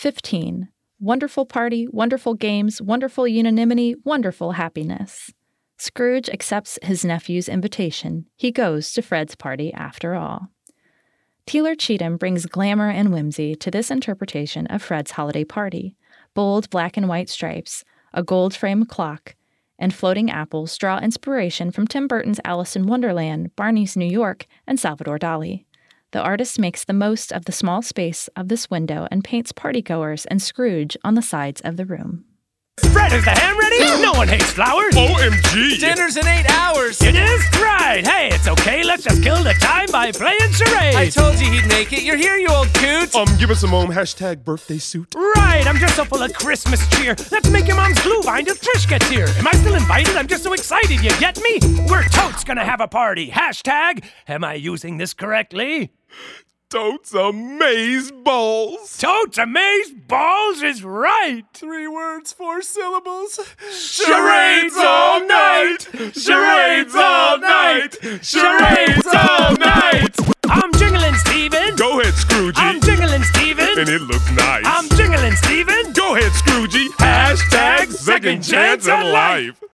15. Wonderful party, wonderful games, wonderful unanimity, wonderful happiness. Scrooge accepts his nephew's invitation. He goes to Fred's party after all. Teeler Cheatham brings glamour and whimsy to this interpretation of Fred's holiday party. Bold black and white stripes, a gold frame clock, and floating apples draw inspiration from Tim Burton's Alice in Wonderland, Barney's New York, and Salvador Dali. The artist makes the most of the small space of this window and paints partygoers and Scrooge on the sides of the room. Fred, is the ham ready? No one hates flowers. OMG! Dinner's in 8 hours. It is? Right. Hey, it's okay. Let's just kill the time by playing charades. I told you he'd make it. You're here, you old coot. Give us a hashtag birthday suit. Right. I'm just so full of Christmas cheer. Let's make your mom's glühwein till Trish gets here. Am I still invited? I'm just so excited. You get me? We're totes gonna have a party. Hashtag, am I using this correctly? Totes amaze balls. Totes amaze balls is right. 3 words, 4 syllables. Charades all night. Charades all night. Charades all night. I'm Jingling Steven. Go ahead, Scroogey. I'm Jingling Steven. And it looks nice. I'm Jingling Steven. Go ahead, Scroogey. Hashtag second chance at life.